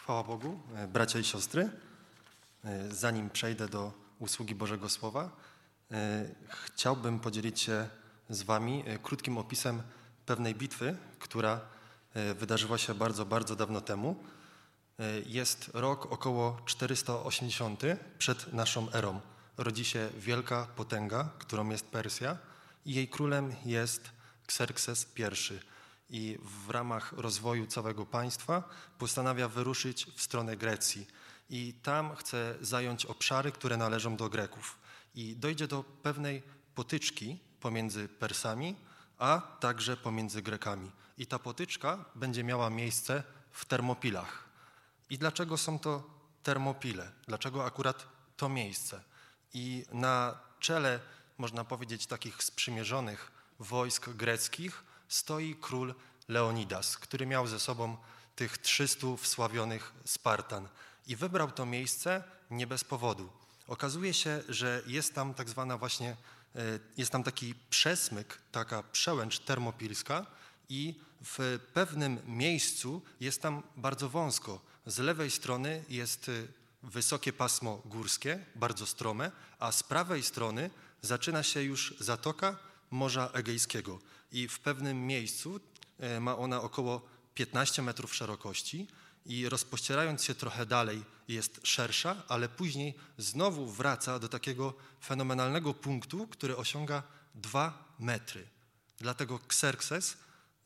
Chwała Bogu, bracia i siostry. Zanim przejdę do usługi Bożego Słowa, chciałbym podzielić się z wami krótkim opisem pewnej bitwy, która wydarzyła się bardzo, bardzo dawno temu. Jest rok około 480 przed naszą erą. Rodzi się wielka potęga, którą jest Persja i jej królem jest Kserkses I. I w ramach rozwoju całego państwa postanawia wyruszyć w stronę Grecji. I tam chce zająć obszary, które należą do Greków. I dojdzie do pewnej potyczki pomiędzy Persami, a także pomiędzy Grekami. I ta potyczka będzie miała miejsce w Termopilach. I dlaczego są to Termopile? Dlaczego akurat to miejsce? I na czele, można powiedzieć, takich sprzymierzonych wojsk greckich stoi król Leonidas, który miał ze sobą tych 300 wsławionych Spartan. I wybrał to miejsce nie bez powodu. Okazuje się, że jest tam tak zwana właśnie, jest tam taki przesmyk, taka przełęcz termopilska i w pewnym miejscu jest tam bardzo wąsko. Z lewej strony jest wysokie pasmo górskie, bardzo strome, a z prawej strony zaczyna się już zatoka Morza Egejskiego. I w pewnym miejscu ma ona około 15 metrów szerokości i rozpościerając się trochę dalej jest szersza, ale później znowu wraca do takiego fenomenalnego punktu, który osiąga 2 metry. Dlatego Kserkses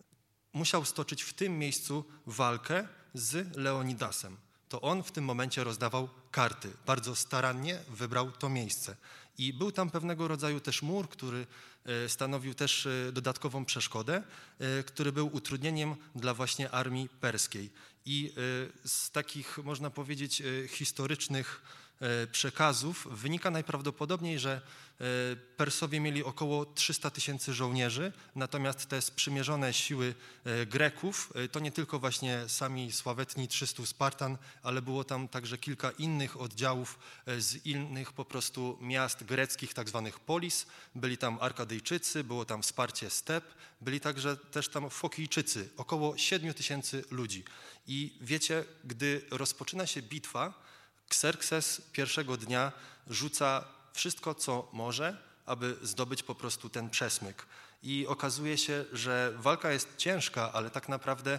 musiał stoczyć w tym miejscu walkę z Leonidasem. To on w tym momencie rozdawał karty. Bardzo starannie wybrał to miejsce. I był tam pewnego rodzaju też mur, który stanowił też dodatkową przeszkodę, który był utrudnieniem dla właśnie armii perskiej. I z takich, można powiedzieć, historycznych przekazów wynika najprawdopodobniej, że Persowie mieli około 300 000 żołnierzy, natomiast te sprzymierzone siły Greków to nie tylko właśnie sami sławetni 300 Spartan, ale było tam także kilka innych oddziałów z innych po prostu miast greckich, tak zwanych polis. Byli tam Arkadyjczycy, było tam wsparcie Step, byli także też tam Fokijczycy, około 7 000 ludzi. I wiecie, gdy rozpoczyna się bitwa, Kserkses pierwszego dnia rzuca wszystko, co może, aby zdobyć po prostu ten przesmyk. I okazuje się, że walka jest ciężka, ale tak naprawdę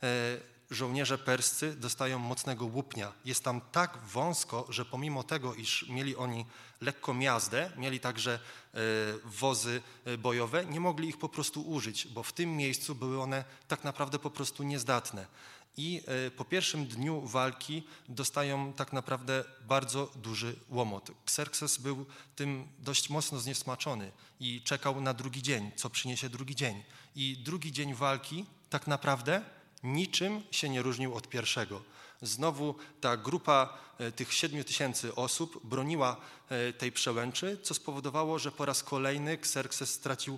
żołnierze perscy dostają mocnego łupnia. Jest tam tak wąsko, że pomimo tego, iż mieli oni lekką jazdę, mieli także wozy bojowe, nie mogli ich po prostu użyć, bo w tym miejscu były one tak naprawdę po prostu niezdatne. I po pierwszym dniu walki dostają tak naprawdę bardzo duży łomot. Kserkses był tym dość mocno zniesmaczony i czekał na drugi dzień, co przyniesie drugi dzień. I drugi dzień walki tak naprawdę niczym się nie różnił od pierwszego. Znowu ta grupa tych 7 000 osób broniła tej przełęczy, co spowodowało, że po raz kolejny Kserkses stracił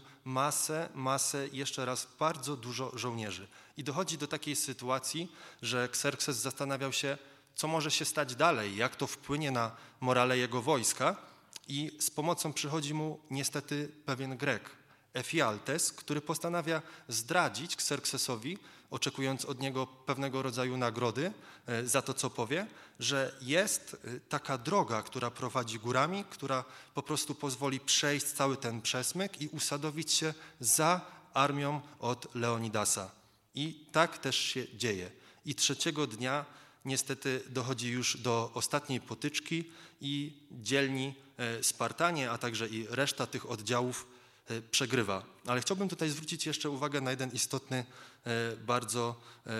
masę i jeszcze raz bardzo dużo żołnierzy. I dochodzi do takiej sytuacji, że Kserkses zastanawiał się, co może się stać dalej, jak to wpłynie na morale jego wojska. I z pomocą przychodzi mu niestety pewien Grek, Efialtes, który postanawia zdradzić Kserksesowi, oczekując od niego pewnego rodzaju nagrody za to, co powie, że jest taka droga, która prowadzi górami, która po prostu pozwoli przejść cały ten przesmyk i usadowić się za armią od Leonidasa. I tak też się dzieje. I trzeciego dnia niestety dochodzi już do ostatniej potyczki i dzielni Spartanie, a także i reszta tych oddziałów przegrywa. Ale chciałbym tutaj zwrócić jeszcze uwagę na jeden istotny bardzo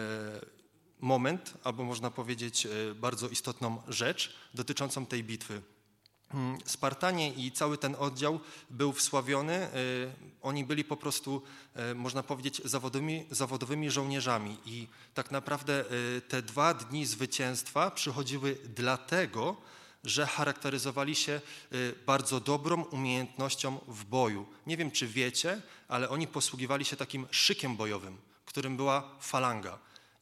moment, albo można powiedzieć bardzo istotną rzecz dotyczącą tej bitwy. Spartanie i cały ten oddział był wsławiony, oni byli po prostu, można powiedzieć, zawodowymi żołnierzami i tak naprawdę te 2 dni zwycięstwa przychodziły dlatego, że charakteryzowali się bardzo dobrą umiejętnością w boju. Nie wiem, czy wiecie, ale oni posługiwali się takim szykiem bojowym, którym była falanga.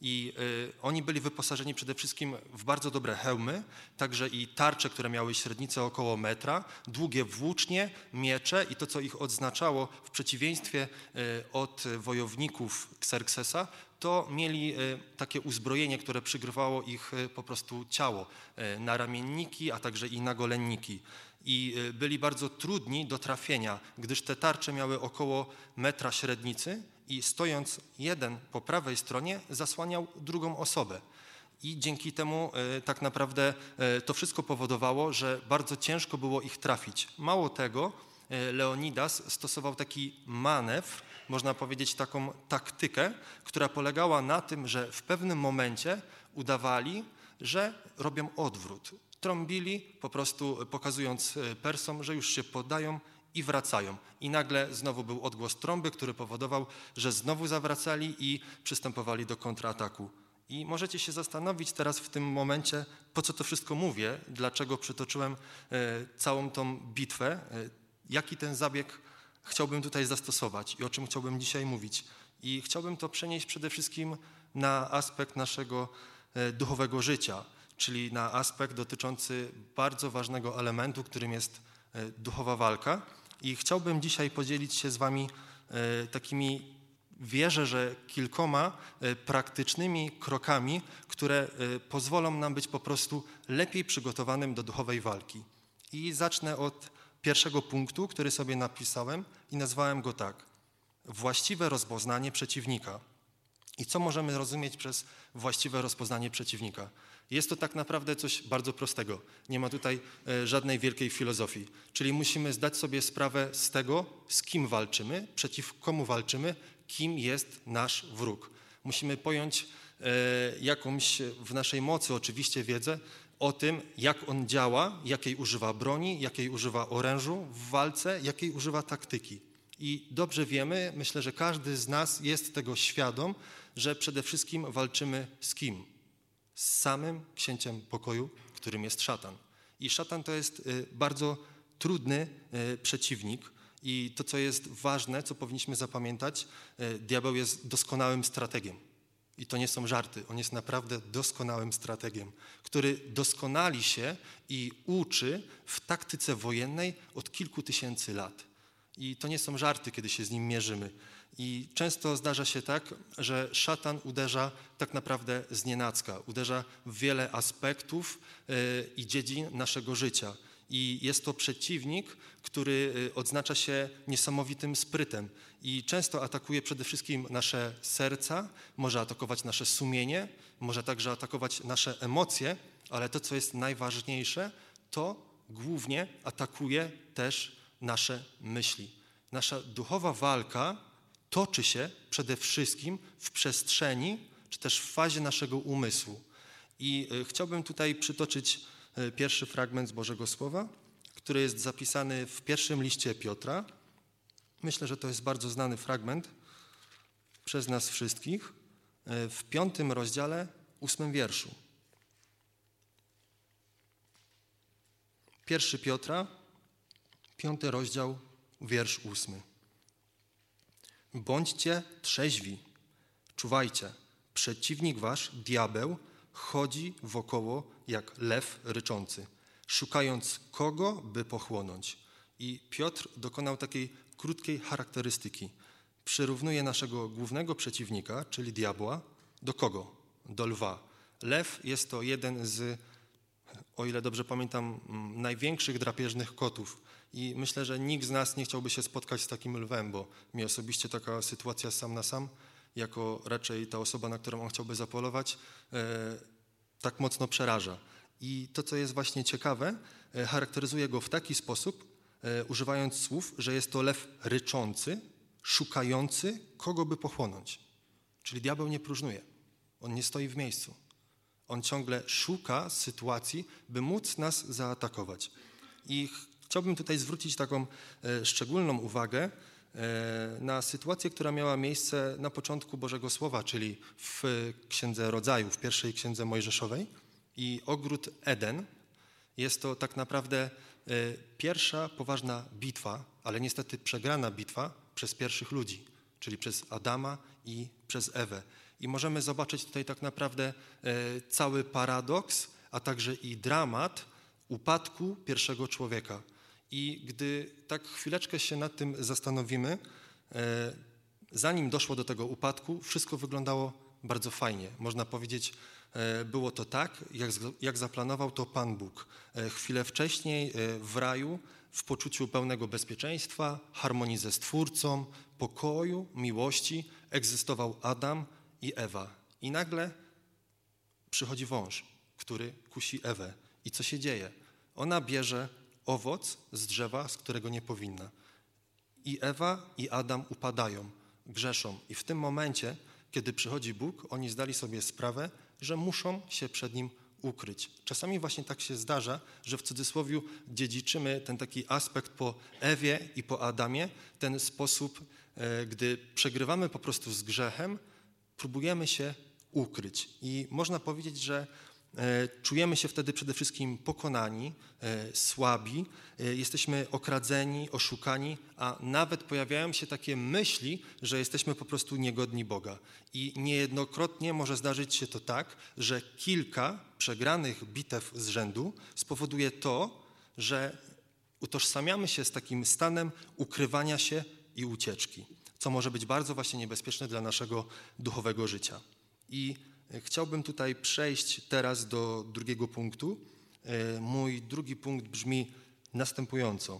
I oni byli wyposażeni przede wszystkim w bardzo dobre hełmy, także i tarcze, które miały średnicę około metra, długie włócznie, miecze i to, co ich odznaczało w przeciwieństwie od wojowników Xerxesa, to mieli takie uzbrojenie, które przykrywało ich po prostu ciało, naramienniki, a także i nagolenniki. I byli bardzo trudni do trafienia, gdyż te tarcze miały około metra średnicy i stojąc jeden po prawej stronie zasłaniał drugą osobę. I dzięki temu tak naprawdę to wszystko powodowało, że bardzo ciężko było ich trafić. Mało tego, Leonidas stosował taki manewr, można powiedzieć taką taktykę, która polegała na tym, że w pewnym momencie udawali, że robią odwrót. Trąbili, po prostu pokazując Persom, że już się poddają i wracają. I nagle znowu był odgłos trąby, który powodował, że znowu zawracali i przystępowali do kontrataku. I możecie się zastanowić teraz w tym momencie, po co to wszystko mówię, dlaczego przytoczyłem całą tą bitwę, jaki ten zabieg chciałbym tutaj zastosować i o czym chciałbym dzisiaj mówić. I chciałbym to przenieść przede wszystkim na aspekt naszego duchowego życia, czyli na aspekt dotyczący bardzo ważnego elementu, którym jest duchowa walka. I chciałbym dzisiaj podzielić się z wami takimi, wierzę, że kilkoma praktycznymi krokami, które pozwolą nam być po prostu lepiej przygotowanym do duchowej walki. I zacznę od pierwszego punktu, który sobie napisałem i nazwałem go tak. Właściwe rozpoznanie przeciwnika. I co możemy rozumieć przez właściwe rozpoznanie przeciwnika? Jest to tak naprawdę coś bardzo prostego. Nie ma tutaj żadnej wielkiej filozofii. Czyli musimy zdać sobie sprawę z tego, z kim walczymy, przeciw komu walczymy, kim jest nasz wróg. Musimy pojąć jakąś w naszej mocy oczywiście wiedzę o tym, jak on działa, jakiej używa broni, jakiej używa orężu w walce, jakiej używa taktyki. I dobrze wiemy, myślę, że każdy z nas jest tego świadom, że przede wszystkim walczymy z kim? Z samym księciem pokoju, którym jest szatan. I szatan to jest bardzo trudny przeciwnik i to, co jest ważne, co powinniśmy zapamiętać, diabeł jest doskonałym strategiem. I to nie są żarty, on jest naprawdę doskonałym strategiem, który doskonali się i uczy w taktyce wojennej od kilku tysięcy lat. I to nie są żarty, kiedy się z nim mierzymy. I często zdarza się tak, że szatan uderza tak naprawdę znienacka, uderza w wiele aspektów i dziedzin naszego życia. I jest to przeciwnik, który odznacza się niesamowitym sprytem i często atakuje przede wszystkim nasze serca, może atakować nasze sumienie, może także atakować nasze emocje, ale to, co jest najważniejsze, to głównie atakuje też nasze myśli. Nasza duchowa walka toczy się przede wszystkim w przestrzeni, czy też w fazie naszego umysłu. I chciałbym tutaj przytoczyć pierwszy fragment z Bożego Słowa, który jest zapisany w pierwszym liście Piotra. Myślę, że to jest bardzo znany fragment przez nas wszystkich. W 5 rozdziale, 8 wierszu. 1 Piotra, 5 rozdział, wiersz 8. Bądźcie trzeźwi, czuwajcie. Przeciwnik wasz, diabeł, chodzi wokoło jak lew ryczący, szukając kogo, by pochłonąć. I Piotr dokonał takiej krótkiej charakterystyki. Przyrównuje naszego głównego przeciwnika, czyli diabła, do kogo? Do lwa. Lew jest to jeden z, o ile dobrze pamiętam, największych drapieżnych kotów. I myślę, że nikt z nas nie chciałby się spotkać z takim lwem, bo mnie osobiście taka sytuacja sam na sam, jako raczej ta osoba, na którą on chciałby zapolować, tak mocno przeraża. I to, co jest właśnie ciekawe, charakteryzuje go w taki sposób, używając słów, że jest to lew ryczący, szukający, kogo by pochłonąć. Czyli diabeł nie próżnuje. On nie stoi w miejscu. On ciągle szuka sytuacji, by móc nas zaatakować. I chciałbym tutaj zwrócić taką szczególną uwagę na sytuację, która miała miejsce na początku Bożego Słowa, czyli w Księdze Rodzaju, w pierwszej Księdze Mojżeszowej. I ogród Eden jest to tak naprawdę pierwsza poważna bitwa, ale niestety przegrana bitwa przez pierwszych ludzi, czyli przez Adama i przez Ewę. I możemy zobaczyć tutaj tak naprawdę cały paradoks, a także i dramat upadku pierwszego człowieka. I gdy tak chwileczkę się nad tym zastanowimy, zanim doszło do tego upadku, wszystko wyglądało bardzo fajnie. Można powiedzieć, było to tak, jak zaplanował to Pan Bóg. Chwilę wcześniej w raju, w poczuciu pełnego bezpieczeństwa, harmonii ze Stwórcą, pokoju, miłości, egzystował Adam i Ewa. I nagle przychodzi wąż, który kusi Ewę. I co się dzieje? Ona bierze owoc z drzewa, z którego nie powinna. I Ewa i Adam upadają, grzeszą. I w tym momencie, kiedy przychodzi Bóg, oni zdali sobie sprawę, że muszą się przed Nim ukryć. Czasami właśnie tak się zdarza, że w cudzysłowie dziedziczymy ten taki aspekt po Ewie i po Adamie, ten sposób, gdy przegrywamy po prostu z grzechem, próbujemy się ukryć. I można powiedzieć, że czujemy się wtedy przede wszystkim pokonani, słabi, jesteśmy okradzeni, oszukani, a nawet pojawiają się takie myśli, że jesteśmy po prostu niegodni Boga. I niejednokrotnie może zdarzyć się to tak, że kilka przegranych bitew z rzędu spowoduje to, że utożsamiamy się z takim stanem ukrywania się i ucieczki, co może być bardzo właśnie niebezpieczne dla naszego duchowego życia. I chciałbym tutaj przejść teraz do drugiego punktu. Mój drugi punkt brzmi następująco.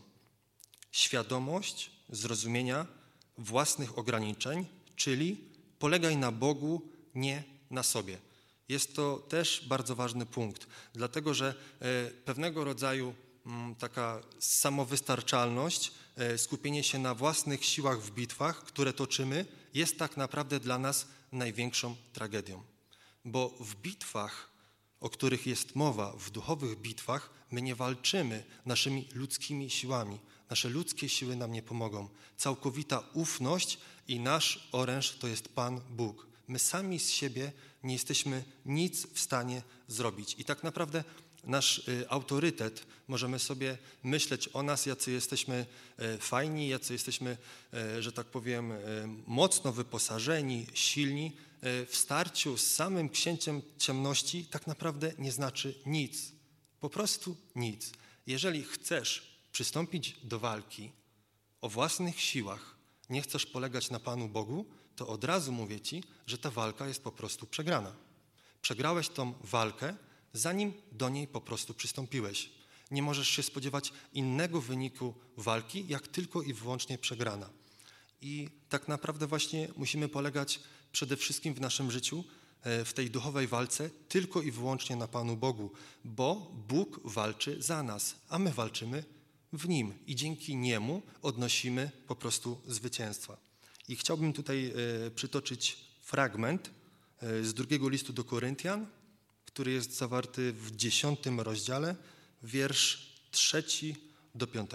Świadomość zrozumienia własnych ograniczeń, czyli polegaj na Bogu, nie na sobie. Jest to też bardzo ważny punkt, dlatego że pewnego rodzaju taka samowystarczalność, skupienie się na własnych siłach w bitwach, które toczymy, jest tak naprawdę dla nas największą tragedią. Bo w bitwach, o których jest mowa, w duchowych bitwach, my nie walczymy naszymi ludzkimi siłami. Nasze ludzkie siły nam nie pomogą. Całkowita ufność i nasz oręż to jest Pan Bóg. My sami z siebie nie jesteśmy nic w stanie zrobić. I tak naprawdę nasz autorytet, możemy sobie myśleć o nas, jacy jesteśmy fajni, jacy jesteśmy, że tak powiem, mocno wyposażeni, silni, w starciu z samym księciem ciemności tak naprawdę nie znaczy nic. Po prostu nic. Jeżeli chcesz przystąpić do walki o własnych siłach, nie chcesz polegać na Panu Bogu, to od razu mówię Ci, że ta walka jest po prostu przegrana. Przegrałeś tą walkę, zanim do niej po prostu przystąpiłeś. Nie możesz się spodziewać innego wyniku walki, jak tylko i wyłącznie przegrana. I tak naprawdę właśnie musimy polegać przede wszystkim w naszym życiu, w tej duchowej walce, tylko i wyłącznie na Panu Bogu, bo Bóg walczy za nas, a my walczymy w Nim i dzięki Niemu odnosimy po prostu zwycięstwa. I chciałbym tutaj przytoczyć fragment z drugiego listu do Koryntian, który jest zawarty w 10 rozdziale, wiersz 3 do 5.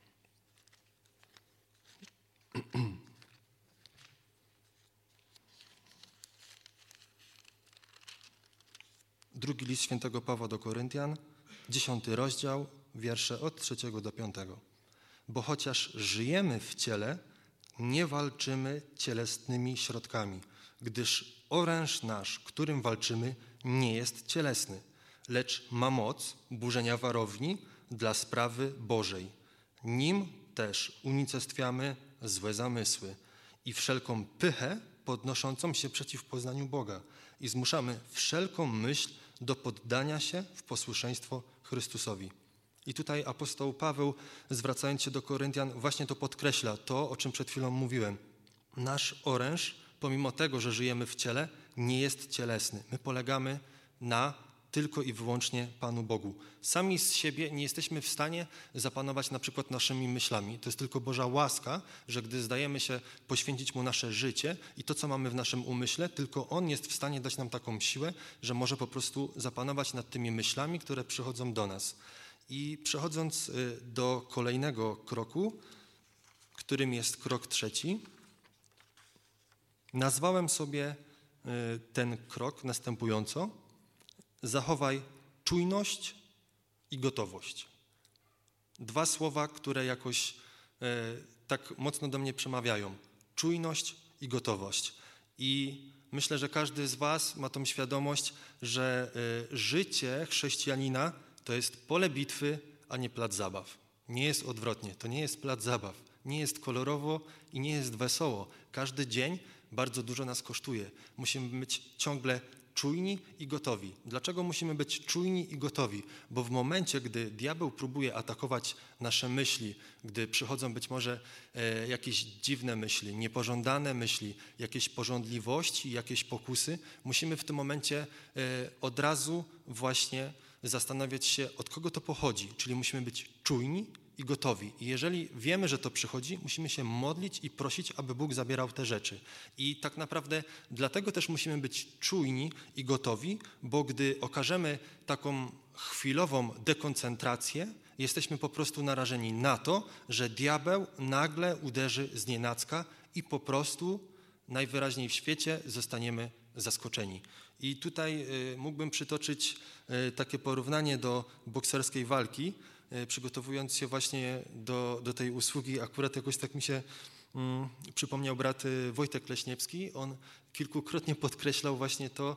Drugi list świętego Pawła do Koryntian, 10 rozdział, wiersze od 3 do 5. Bo chociaż żyjemy w ciele, nie walczymy cielesnymi środkami, gdyż oręż nasz, którym walczymy, nie jest cielesny, lecz ma moc burzenia warowni dla sprawy Bożej. Nim też unicestwiamy złe zamysły i wszelką pychę podnoszącą się przeciw poznaniu Boga i zmuszamy wszelką myśl do poddania się w posłuszeństwo Chrystusowi. I tutaj apostoł Paweł, zwracając się do Koryntian, właśnie to podkreśla, to, o czym przed chwilą mówiłem. Nasz oręż, pomimo tego, że żyjemy w ciele, nie jest cielesny. My polegamy na tylko i wyłącznie Panu Bogu. Sami z siebie nie jesteśmy w stanie zapanować na przykład naszymi myślami. To jest tylko Boża łaska, że gdy zdajemy się poświęcić Mu nasze życie i to, co mamy w naszym umyśle, tylko On jest w stanie dać nam taką siłę, że może po prostu zapanować nad tymi myślami, które przychodzą do nas. I przechodząc do kolejnego kroku, którym jest krok 3, nazwałem sobie ten krok następująco: zachowaj czujność i gotowość. Dwa słowa, które jakoś tak mocno do mnie przemawiają. Czujność i gotowość. I myślę, że każdy z was ma tą świadomość, że życie chrześcijanina to jest pole bitwy, a nie plac zabaw. Nie jest odwrotnie, to nie jest plac zabaw. Nie jest kolorowo i nie jest wesoło. Każdy dzień bardzo dużo nas kosztuje. Musimy być ciągle czujni i gotowi. Dlaczego musimy być czujni i gotowi? Bo w momencie, gdy diabeł próbuje atakować nasze myśli, gdy przychodzą być może jakieś dziwne myśli, niepożądane myśli, jakieś pożądliwości, jakieś pokusy, musimy w tym momencie od razu właśnie zastanawiać się, od kogo to pochodzi. Czyli musimy być czujni i gotowi. I jeżeli wiemy, że to przychodzi, musimy się modlić i prosić, aby Bóg zabierał te rzeczy. I tak naprawdę dlatego też musimy być czujni i gotowi, bo gdy okażemy taką chwilową dekoncentrację, jesteśmy po prostu narażeni na to, że diabeł nagle uderzy znienacka i po prostu najwyraźniej w świecie zostaniemy zaskoczeni. I tutaj mógłbym przytoczyć takie porównanie do bokserskiej walki, przygotowując się właśnie do tej usługi. Akurat jakoś tak mi się przypomniał brat Wojtek Leśniewski. On kilkukrotnie podkreślał właśnie to,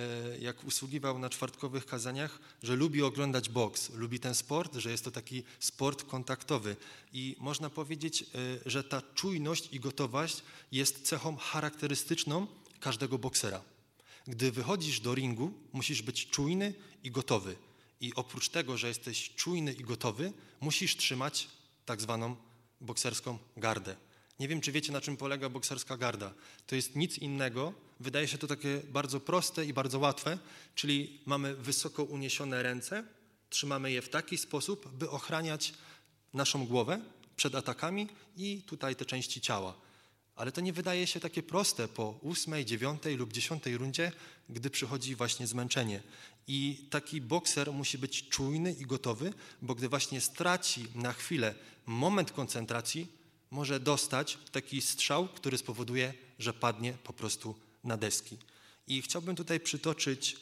jak usługiwał na czwartkowych kazaniach, że lubi oglądać boks, lubi ten sport, że jest to taki sport kontaktowy. I można powiedzieć, że ta czujność i gotowość jest cechą charakterystyczną każdego boksera. Gdy wychodzisz do ringu, musisz być czujny i gotowy. I oprócz tego, że jesteś czujny i gotowy, musisz trzymać tak zwaną bokserską gardę. Nie wiem, czy wiecie, na czym polega bokserska garda. To jest nic innego, wydaje się to takie bardzo proste i bardzo łatwe, czyli mamy wysoko uniesione ręce, trzymamy je w taki sposób, by ochraniać naszą głowę przed atakami i tutaj te części ciała. Ale to nie wydaje się takie proste po 8., 9. lub 10. rundzie, gdy przychodzi właśnie zmęczenie. I taki bokser musi być czujny i gotowy, bo gdy właśnie straci na chwilę moment koncentracji, może dostać taki strzał, który spowoduje, że padnie po prostu na deski. I chciałbym tutaj przytoczyć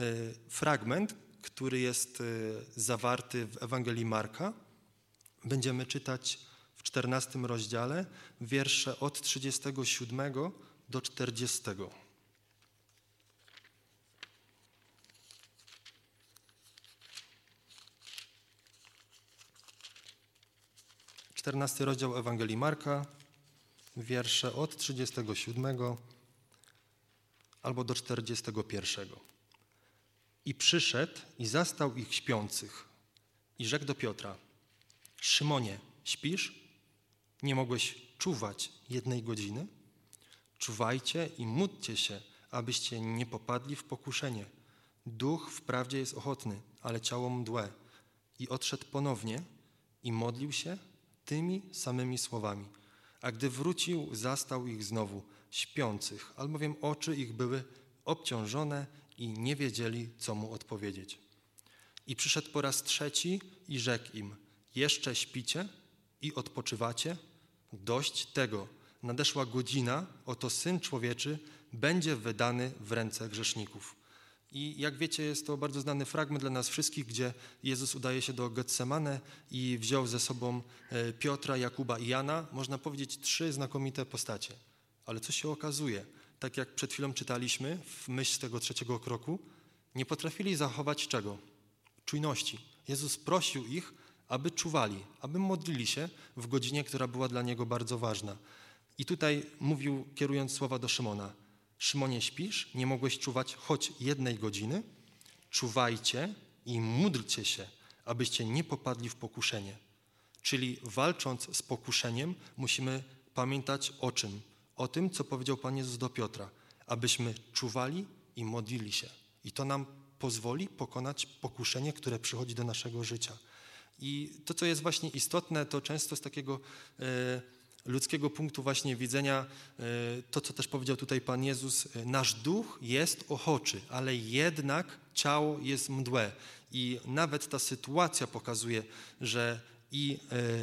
fragment, który jest zawarty w Ewangelii Marka. Będziemy czytać w 14 rozdziale, wiersze od 37 do 40. 14 rozdział Ewangelii Marka, wiersze od 37 albo do 41. I przyszedł i zastał ich śpiących i rzekł do Piotra: Szymonie, śpisz? Nie mogłeś czuwać 1 godziny? Czuwajcie i módlcie się, abyście nie popadli w pokuszenie. Duch wprawdzie jest ochotny, ale ciało mdłe. I odszedł ponownie i modlił się tymi samymi słowami. A gdy wrócił, zastał ich znowu śpiących, albowiem oczy ich były obciążone i nie wiedzieli, co mu odpowiedzieć. I przyszedł po raz trzeci i rzekł im: Jeszcze śpicie i odpoczywacie? Dość tego. Nadeszła godzina, oto Syn Człowieczy będzie wydany w ręce grzeszników. I jak wiecie, jest to bardzo znany fragment dla nas wszystkich, gdzie Jezus udaje się do Getsemane i wziął ze sobą Piotra, Jakuba i Jana. Można powiedzieć 3 znakomite postacie. Ale co się okazuje? Tak jak przed chwilą czytaliśmy w myśl tego 3. kroku, nie potrafili zachować czego? Czujności. Jezus prosił ich, aby czuwali, aby modlili się w godzinie, która była dla Niego bardzo ważna. I tutaj mówił, kierując słowa do Szymona: Szymonie, śpisz? Nie mogłeś czuwać choć 1 godziny? Czuwajcie i módlcie się, abyście nie popadli w pokuszenie. Czyli walcząc z pokuszeniem musimy pamiętać o czym? O tym, co powiedział Pan Jezus do Piotra, abyśmy czuwali i modlili się. I to nam pozwoli pokonać pokuszenie, które przychodzi do naszego życia. I to, co jest właśnie istotne, to często z takiego ludzkiego punktu właśnie widzenia, to, co też powiedział tutaj Pan Jezus, nasz duch jest ochoczy, ale jednak ciało jest mdłe. I nawet ta sytuacja pokazuje, że i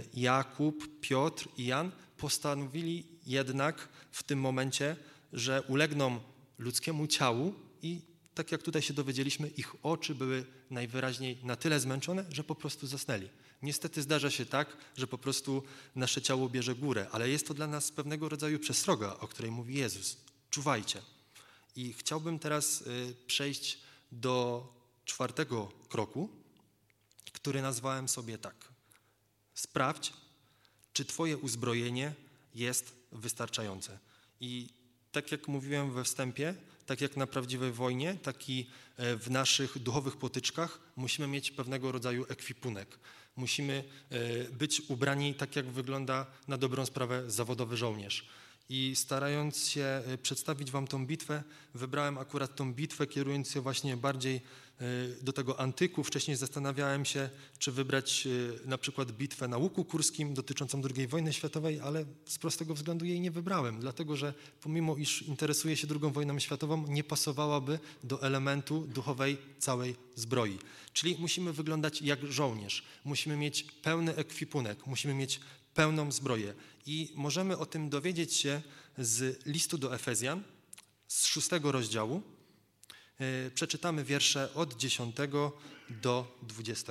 Jakub, Piotr i Jan postanowili jednak w tym momencie, że ulegną ludzkiemu ciału i tak jak tutaj się dowiedzieliśmy, ich oczy były najwyraźniej na tyle zmęczone, że po prostu zasnęli. Niestety zdarza się tak, że po prostu nasze ciało bierze górę, ale jest to dla nas pewnego rodzaju przestroga, o której mówi Jezus. Czuwajcie. I chciałbym teraz przejść do 4. kroku, który nazwałem sobie tak. Sprawdź, czy twoje uzbrojenie jest wystarczające. I tak jak mówiłem we wstępie, tak jak na prawdziwej wojnie, tak i w naszych duchowych potyczkach musimy mieć pewnego rodzaju ekwipunek. Musimy być ubrani tak, jak wygląda na dobrą sprawę zawodowy żołnierz. I starając się przedstawić wam tą bitwę, wybrałem akurat tą bitwę, kierując się właśnie bardziej do tego antyku. Wcześniej zastanawiałem się, czy wybrać na przykład bitwę na łuku kurskim dotyczącą II wojny światowej, ale z prostego względu jej nie wybrałem, dlatego że pomimo iż interesuję się II wojną światową, nie pasowałaby do elementu duchowej całej zbroi. Czyli musimy wyglądać jak żołnierz, musimy mieć pełny ekwipunek, musimy mieć pełną zbroję. I możemy o tym dowiedzieć się z listu do Efezjan, z 6 rozdziału. Przeczytamy wiersze od 10 do 20.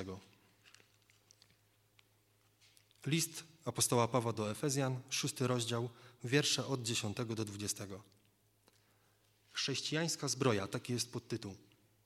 List apostoła Pawła do Efezjan, 6 rozdział, wiersze od 10 do 20. Chrześcijańska zbroja, taki jest podtytuł.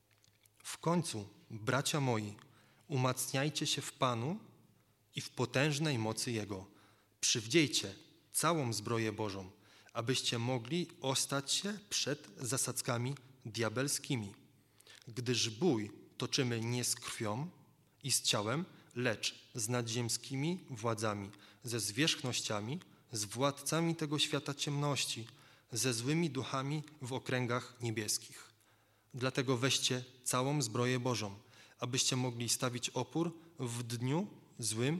W końcu, bracia moi, umacniajcie się w Panu i w potężnej mocy Jego. Przywdziejcie całą zbroję Bożą, abyście mogli ostać się przed zasadzkami diabelskimi. Gdyż bój toczymy nie z krwią i z ciałem, lecz z nadziemskimi władzami, ze zwierzchnościami, z władcami tego świata ciemności, ze złymi duchami w okręgach niebieskich. Dlatego weźcie całą zbroję Bożą, abyście mogli stawić opór w dniu złym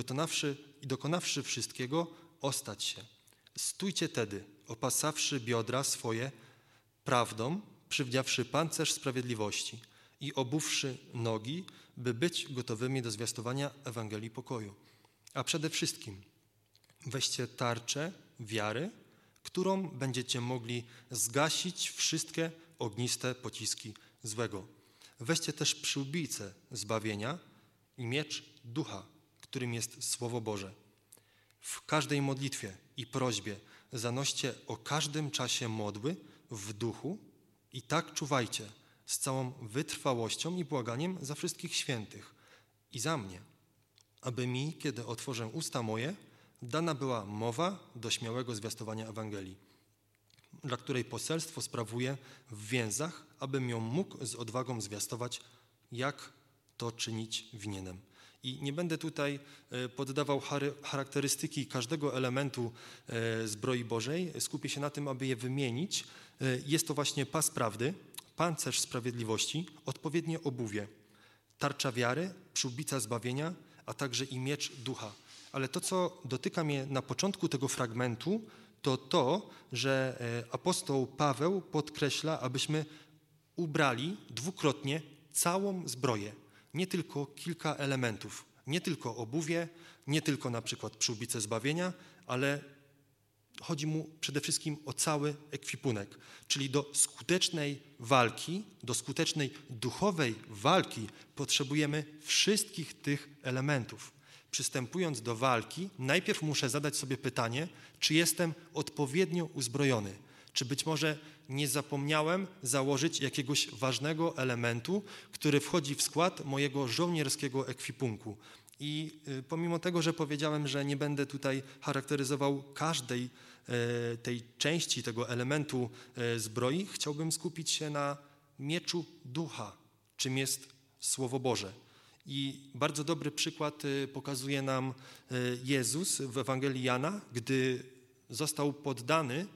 i dokonawszy wszystkiego, ostać się. Stójcie tedy, opasawszy biodra swoje prawdą, przywdziawszy pancerz sprawiedliwości i obuwszy nogi, by być gotowymi do zwiastowania Ewangelii pokoju. A przede wszystkim weźcie tarczę wiary, którą będziecie mogli zgasić wszystkie ogniste pociski złego. Weźcie też przyłbicę zbawienia i miecz ducha, którym jest Słowo Boże. W każdej modlitwie i prośbie zanoście o każdym czasie modły w duchu i tak czuwajcie z całą wytrwałością i błaganiem za wszystkich świętych i za mnie, aby mi, kiedy otworzę usta moje, dana była mowa do śmiałego zwiastowania Ewangelii, dla której poselstwo sprawuję w więzach, abym ją mógł z odwagą zwiastować, jak to czynić winienem. I nie będę tutaj poddawał charakterystyki każdego elementu zbroi Bożej. Skupię się na tym, aby je wymienić. Jest to właśnie pas prawdy, pancerz sprawiedliwości, odpowiednie obuwie, tarcza wiary, przyłbica zbawienia, a także i miecz ducha. Ale to, co dotyka mnie na początku tego fragmentu, to, że apostoł Paweł podkreśla, abyśmy ubrali dwukrotnie całą zbroję. Nie tylko kilka elementów, nie tylko obuwie, nie tylko na przykład przyłbicę zbawienia, ale chodzi mu przede wszystkim o cały ekwipunek. Czyli do skutecznej walki, do skutecznej duchowej walki potrzebujemy wszystkich tych elementów. Przystępując do walki, najpierw muszę zadać sobie pytanie, czy jestem odpowiednio uzbrojony. Czy być może nie zapomniałem założyć jakiegoś ważnego elementu, który wchodzi w skład mojego żołnierskiego ekwipunku. I pomimo tego, że powiedziałem, że nie będę tutaj charakteryzował każdej tej części, tego elementu zbroi, chciałbym skupić się na mieczu ducha, czym jest Słowo Boże. I bardzo dobry przykład pokazuje nam Jezus w Ewangelii Jana, gdy został poddany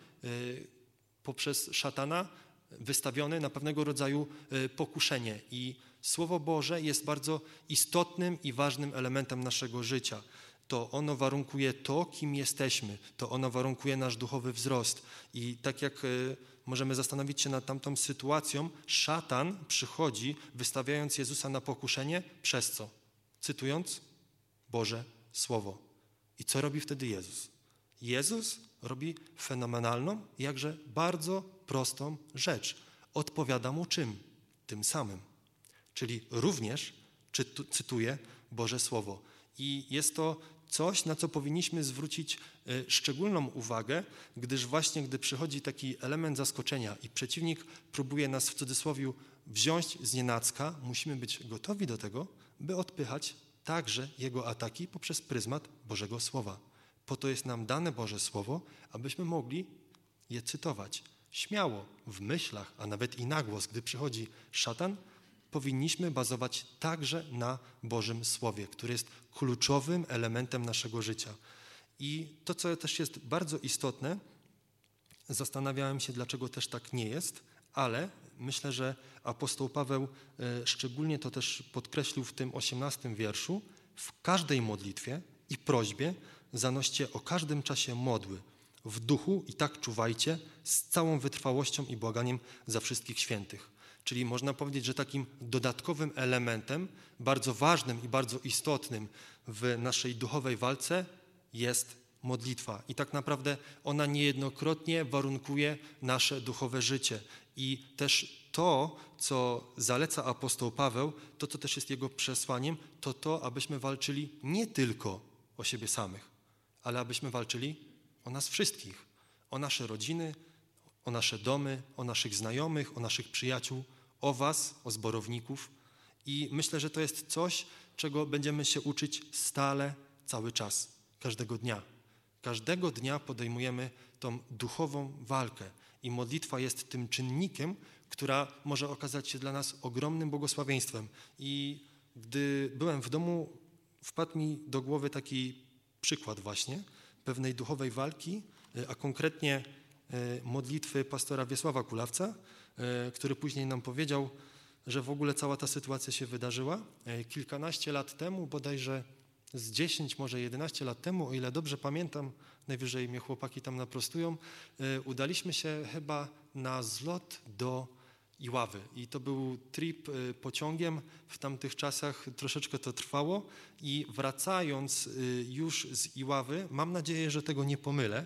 poprzez szatana, wystawiony na pewnego rodzaju pokuszenie. I Słowo Boże jest bardzo istotnym i ważnym elementem naszego życia. To ono warunkuje to, kim jesteśmy. To ono warunkuje nasz duchowy wzrost. I tak jak możemy zastanowić się nad tamtą sytuacją, szatan przychodzi, wystawiając Jezusa na pokuszenie, przez co? Cytując Boże Słowo. I co robi wtedy Jezus? Jezus robi fenomenalną, jakże bardzo prostą rzecz. Odpowiada mu czym? Tym samym. Czyli również cytuje Boże Słowo. I jest to coś, na co powinniśmy zwrócić szczególną uwagę, gdyż właśnie gdy przychodzi taki element zaskoczenia i przeciwnik próbuje nas w cudzysłowie wziąć znienacka, musimy być gotowi do tego, by odpychać także jego ataki poprzez pryzmat Bożego Słowa. Po to jest nam dane Boże Słowo, abyśmy mogli je cytować. Śmiało, w myślach, a nawet i na głos, gdy przychodzi szatan, powinniśmy bazować także na Bożym Słowie, które jest kluczowym elementem naszego życia. I to, co też jest bardzo istotne, zastanawiałem się, dlaczego też tak nie jest, ale myślę, że apostoł Paweł szczególnie to też podkreślił w tym 18 wierszu. W każdej modlitwie i prośbie zanoście o każdym czasie modły. W duchu i tak czuwajcie z całą wytrwałością i błaganiem za wszystkich świętych. Czyli można powiedzieć, że takim dodatkowym elementem, bardzo ważnym i bardzo istotnym w naszej duchowej walce jest modlitwa. I tak naprawdę ona niejednokrotnie warunkuje nasze duchowe życie. I też to, co zaleca apostoł Paweł, to co też jest jego przesłaniem, to, abyśmy walczyli nie tylko o siebie samych, ale abyśmy walczyli o nas wszystkich, o nasze rodziny, o nasze domy, o naszych znajomych, o naszych przyjaciół, o was, o zborowników. I myślę, że to jest coś, czego będziemy się uczyć stale, cały czas, każdego dnia. Każdego dnia podejmujemy tą duchową walkę i modlitwa jest tym czynnikiem, która może okazać się dla nas ogromnym błogosławieństwem. I gdy byłem w domu, wpadł mi do głowy taki przykład właśnie pewnej duchowej walki, a konkretnie modlitwy pastora Wiesława Kulawca, który później nam powiedział, że w ogóle cała ta sytuacja się wydarzyła kilkanaście lat temu, bodajże z 10, może 11 lat temu, o ile dobrze pamiętam, najwyżej mnie chłopaki tam naprostują, udaliśmy się chyba na zlot do Iławy i to był trip pociągiem, w tamtych czasach troszeczkę to trwało i wracając już z Iławy, mam nadzieję, że tego nie pomylę,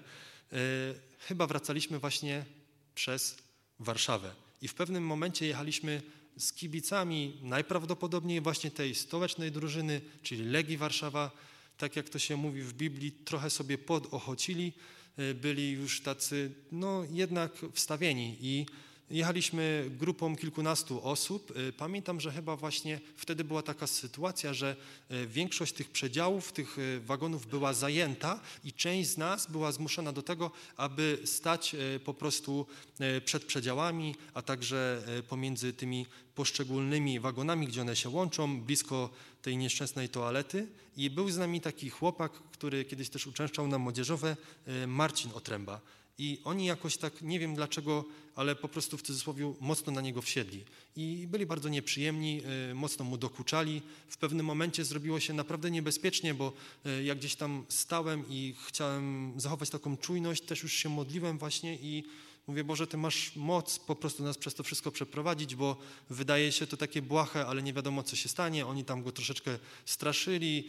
chyba wracaliśmy właśnie przez Warszawę i w pewnym momencie jechaliśmy z kibicami najprawdopodobniej właśnie tej stołecznej drużyny, czyli Legii Warszawa, tak jak to się mówi w Biblii, trochę sobie podochocili, byli już tacy, no jednak wstawieni i jechaliśmy grupą kilkunastu osób. Pamiętam, że chyba właśnie wtedy była taka sytuacja, że większość tych przedziałów, tych wagonów była zajęta i część z nas była zmuszona do tego, aby stać po prostu przed przedziałami, a także pomiędzy tymi poszczególnymi wagonami, gdzie one się łączą, blisko tej nieszczęsnej toalety. I był z nami taki chłopak, który kiedyś też uczęszczał na młodzieżowe, Marcin Otręba. I oni jakoś tak, nie wiem dlaczego, ale po prostu w cudzysłowie mocno na niego wsiedli. I byli bardzo nieprzyjemni, mocno mu dokuczali. W pewnym momencie zrobiło się naprawdę niebezpiecznie, bo jak gdzieś tam stałem i chciałem zachować taką czujność, też już się modliłem właśnie i mówię, Boże, Ty masz moc po prostu nas przez to wszystko przeprowadzić, bo wydaje się to takie błahe, ale nie wiadomo, co się stanie. Oni tam go troszeczkę straszyli,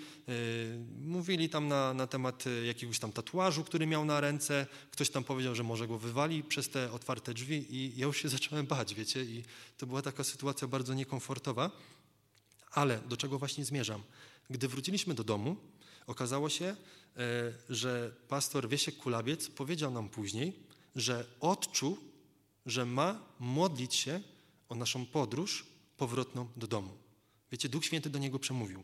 mówili tam na temat jakiegoś tam tatuażu, który miał na ręce. Ktoś tam powiedział, że może go wywali przez te otwarte drzwi i ja już się zacząłem bać, wiecie, i to była taka sytuacja bardzo niekomfortowa. Ale do czego właśnie zmierzam? Gdy wróciliśmy do domu, okazało się, że pastor Wiesiek Kulabiec powiedział nam później, że odczuł, że ma modlić się o naszą podróż powrotną do domu. Wiecie, Duch Święty do niego przemówił.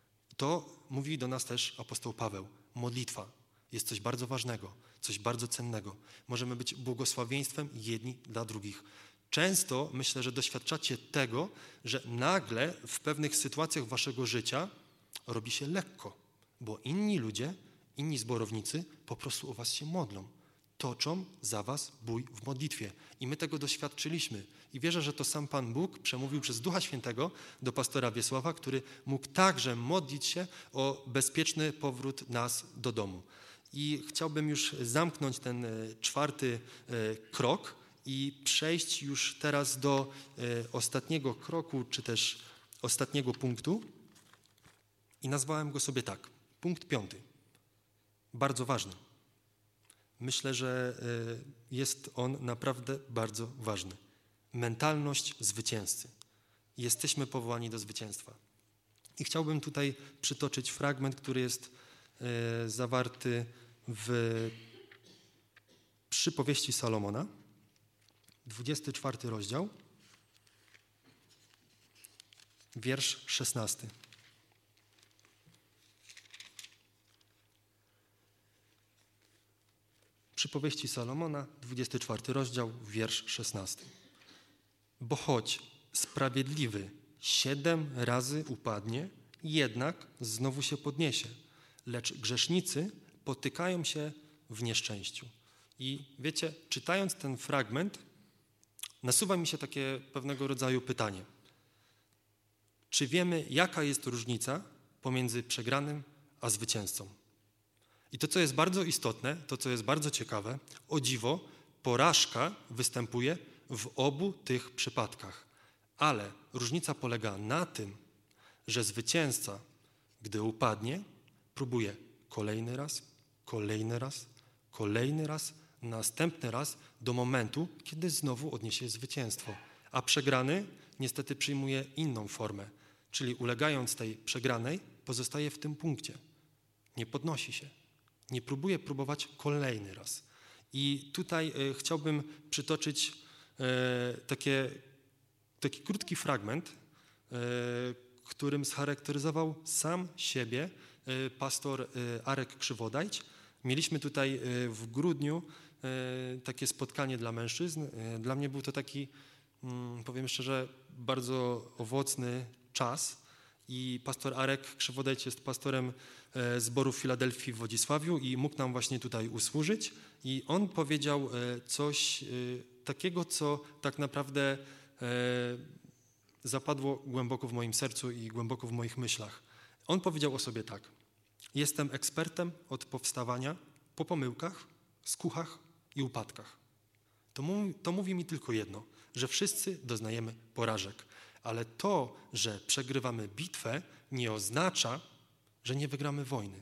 To mówi do nas też apostoł Paweł. Modlitwa jest coś bardzo ważnego, coś bardzo cennego. Możemy być błogosławieństwem jedni dla drugich. Często myślę, że doświadczacie tego, że nagle w pewnych sytuacjach waszego życia robi się lekko, bo inni ludzie, inni zborownicy po prostu o was się modlą. Toczą za was bój w modlitwie. I my tego doświadczyliśmy. I wierzę, że to sam Pan Bóg przemówił przez Ducha Świętego do pastora Wiesława, który mógł także modlić się o bezpieczny powrót nas do domu. I chciałbym już zamknąć ten czwarty krok i przejść już teraz do ostatniego kroku, czy też ostatniego punktu. I nazwałem go sobie tak. Punkt 5. Bardzo ważny. Myślę, że jest on naprawdę bardzo ważny. Mentalność zwycięzcy. Jesteśmy powołani do zwycięstwa. I chciałbym tutaj przytoczyć fragment, który jest zawarty w Przypowieści Salomona, 24 rozdział, wiersz 16. Przypowieści Salomona, 24 rozdział, wiersz 16. Bo choć sprawiedliwy 7 razy upadnie, jednak znowu się podniesie, lecz grzesznicy potykają się w nieszczęściu. I wiecie, czytając ten fragment, nasuwa mi się takie pewnego rodzaju pytanie. Czy wiemy, jaka jest różnica pomiędzy przegranym a zwycięzcą? I to, co jest bardzo istotne, to, co jest bardzo ciekawe, o dziwo, porażka występuje w obu tych przypadkach. Ale różnica polega na tym, że zwycięzca, gdy upadnie, próbuje kolejny raz, kolejny raz, kolejny raz, następny raz do momentu, kiedy znowu odniesie zwycięstwo. A przegrany niestety przyjmuje inną formę, czyli ulegając tej przegranej, pozostaje w tym punkcie. Nie podnosi się. Nie próbować kolejny raz. I tutaj chciałbym przytoczyć taki krótki fragment, którym scharakteryzował sam siebie pastor Arek Krzywodajć. Mieliśmy tutaj w grudniu takie spotkanie dla mężczyzn. Dla mnie był to taki, powiem szczerze, bardzo owocny czas. I pastor Arek Krzywodajć jest pastorem zboru w Filadelfii w Wodzisławiu i mógł nam właśnie tutaj usłużyć. I on powiedział coś takiego, co tak naprawdę zapadło głęboko w moim sercu i głęboko w moich myślach. On powiedział o sobie tak. Jestem ekspertem od powstawania po pomyłkach, skuchach i upadkach. To mówi mi tylko jedno, że wszyscy doznajemy porażek. Ale to, że przegrywamy bitwę, nie oznacza, że nie wygramy wojny.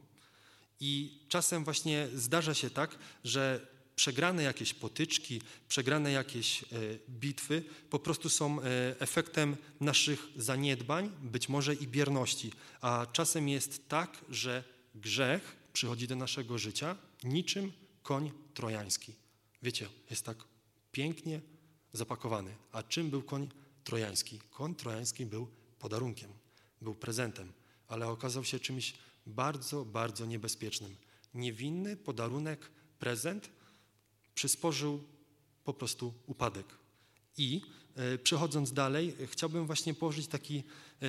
I czasem właśnie zdarza się tak, że przegrane jakieś potyczki, przegrane jakieś bitwy po prostu są efektem naszych zaniedbań, być może i bierności. A czasem jest tak, że grzech przychodzi do naszego życia niczym koń trojański. Wiecie, jest tak pięknie zapakowany. A czym był koń trojański? Koń trojański był podarunkiem, był prezentem, ale okazał się czymś bardzo, bardzo niebezpiecznym. Niewinny podarunek, prezent przysporzył po prostu upadek. I przechodząc dalej, chciałbym właśnie położyć taki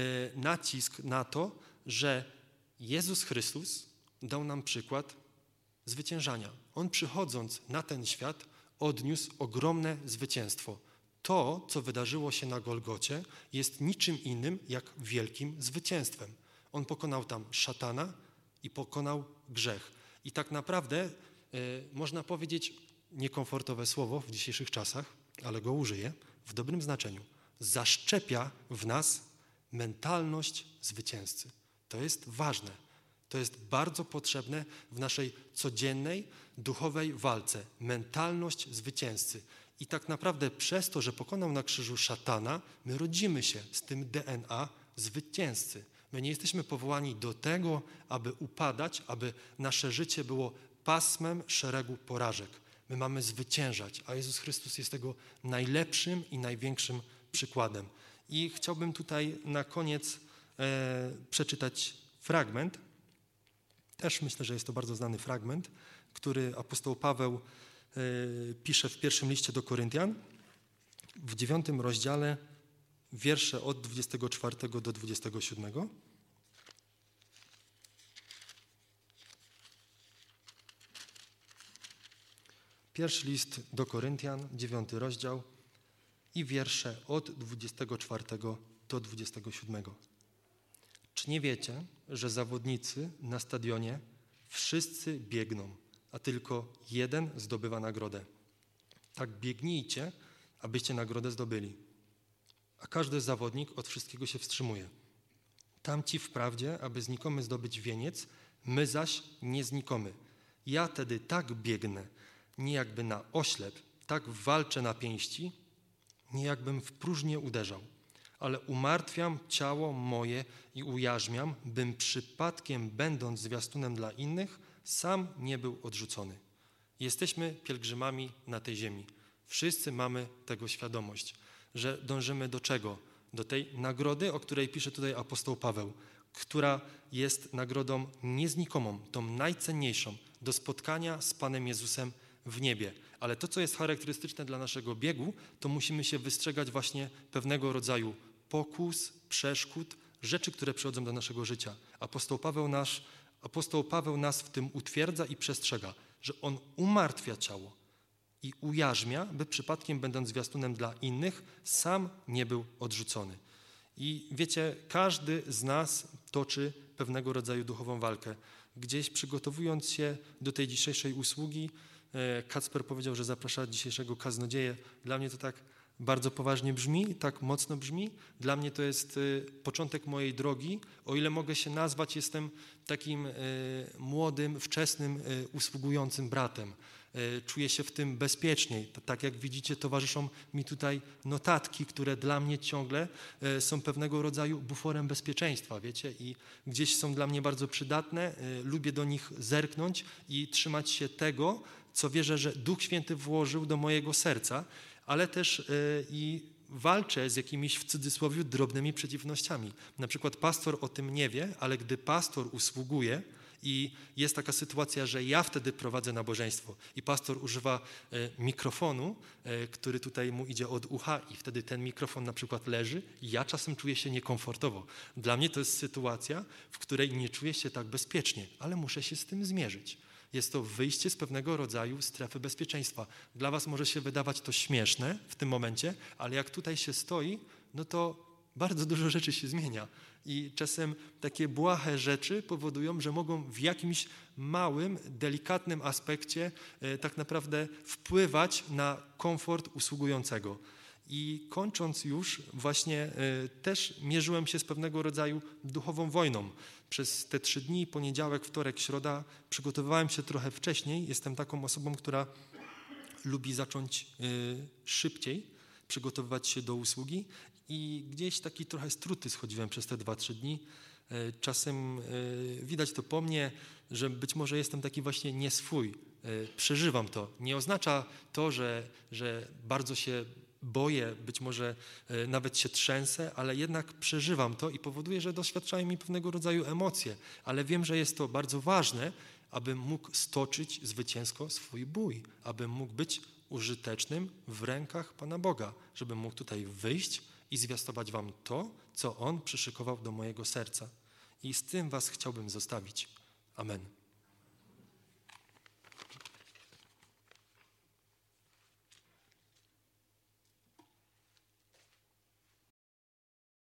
nacisk na to, że Jezus Chrystus dał nam przykład zwyciężania. On przychodząc na ten świat odniósł ogromne zwycięstwo. To, co wydarzyło się na Golgocie, jest niczym innym jak wielkim zwycięstwem. On pokonał tam szatana i pokonał grzech. I tak naprawdę można powiedzieć niekomfortowe słowo w dzisiejszych czasach, ale go użyję w dobrym znaczeniu. Zaszczepia w nas mentalność zwycięzcy. To jest ważne. To jest bardzo potrzebne w naszej codziennej, duchowej walce. Mentalność zwycięzcy. I tak naprawdę przez to, że pokonał na krzyżu szatana, my rodzimy się z tym DNA zwycięzcy. My nie jesteśmy powołani do tego, aby upadać, aby nasze życie było pasmem szeregu porażek. My mamy zwyciężać, a Jezus Chrystus jest tego najlepszym i największym przykładem. I chciałbym tutaj na koniec przeczytać fragment. Też myślę, że jest to bardzo znany fragment, który apostoł Paweł pisze w pierwszym liście do Koryntian, w 9 rozdziale, wiersze od 24 do 27. Pierwszy list do Koryntian, 9 rozdział i wiersze od 24 do 27. Czy nie wiecie, że zawodnicy na stadionie wszyscy biegną, a tylko jeden zdobywa nagrodę? Tak biegnijcie, abyście nagrodę zdobyli. A każdy zawodnik od wszystkiego się wstrzymuje. Tamci wprawdzie, aby znikomy zdobyć wieniec, my zaś nie znikomy. Ja tedy tak biegnę, nie jakby na oślep, tak walczę na pięści, nie jakbym w próżnię uderzał. ale umartwiam ciało moje i ujarzmiam, bym przypadkiem, będąc zwiastunem dla innych, sam nie był odrzucony. Jesteśmy pielgrzymami na tej ziemi. Wszyscy mamy tego świadomość, że dążymy do czego? Do tej nagrody, o której pisze tutaj apostoł Paweł, która jest nagrodą nieznikomą, tą najcenniejszą, do spotkania z Panem Jezusem w niebie. Ale to, co jest charakterystyczne dla naszego biegu, to musimy się wystrzegać właśnie pewnego rodzaju pokus, przeszkód, rzeczy, które przychodzą do naszego życia. Apostoł Paweł nas w tym utwierdza i przestrzega, że on umartwia ciało i ujarzmia, by przypadkiem, będąc zwiastunem dla innych, sam nie był odrzucony. I wiecie, każdy z nas toczy pewnego rodzaju duchową walkę. Gdzieś przygotowując się do tej dzisiejszej usługi, Kacper powiedział, że zaprasza dzisiejszego kaznodzieję. Dla mnie to tak bardzo poważnie brzmi, tak mocno brzmi. Dla mnie to jest początek mojej drogi. O ile mogę się nazwać, jestem takim młodym, wczesnym, usługującym bratem. Czuję się w tym bezpieczniej. Tak jak widzicie, towarzyszą mi tutaj notatki, które dla mnie ciągle są pewnego rodzaju buforem bezpieczeństwa, wiecie, i gdzieś są dla mnie bardzo przydatne. Lubię do nich zerknąć i trzymać się tego, co wierzę, że Duch Święty włożył do mojego serca, ale też i walczę z jakimiś, w cudzysłowie, drobnymi przeciwnościami. Na przykład pastor o tym nie wie, ale gdy pastor usługuje i jest taka sytuacja, że ja wtedy prowadzę nabożeństwo i pastor używa mikrofonu, który tutaj mu idzie od ucha i wtedy ten mikrofon na przykład leży i ja czasem czuję się niekomfortowo. Dla mnie to jest sytuacja, w której nie czuję się tak bezpiecznie, ale muszę się z tym zmierzyć. Jest to wyjście z pewnego rodzaju strefy bezpieczeństwa. Dla was może się wydawać to śmieszne w tym momencie, ale jak tutaj się stoi, no to bardzo dużo rzeczy się zmienia. I czasem takie błahe rzeczy powodują, że mogą w jakimś małym, delikatnym aspekcie tak naprawdę wpływać na komfort usługującego. I kończąc już, właśnie też mierzyłem się z pewnego rodzaju duchową wojną. Przez te 3 dni, poniedziałek, wtorek, środa, przygotowywałem się trochę wcześniej. Jestem taką osobą, która lubi zacząć szybciej przygotowywać się do usługi i gdzieś taki trochę struty schodziłem przez te 2-3 dni. Czasem widać to po mnie, że być może jestem taki właśnie nieswój. Przeżywam to. Nie oznacza to, że bardzo się boję, być może nawet się trzęsę, ale jednak przeżywam to i powoduje, że doświadczają mi pewnego rodzaju emocje. Ale wiem, że jest to bardzo ważne, abym mógł stoczyć zwycięsko swój bój, abym mógł być użytecznym w rękach Pana Boga, żebym mógł tutaj wyjść i zwiastować wam to, co On przyszykował do mojego serca. I z tym was chciałbym zostawić. Amen.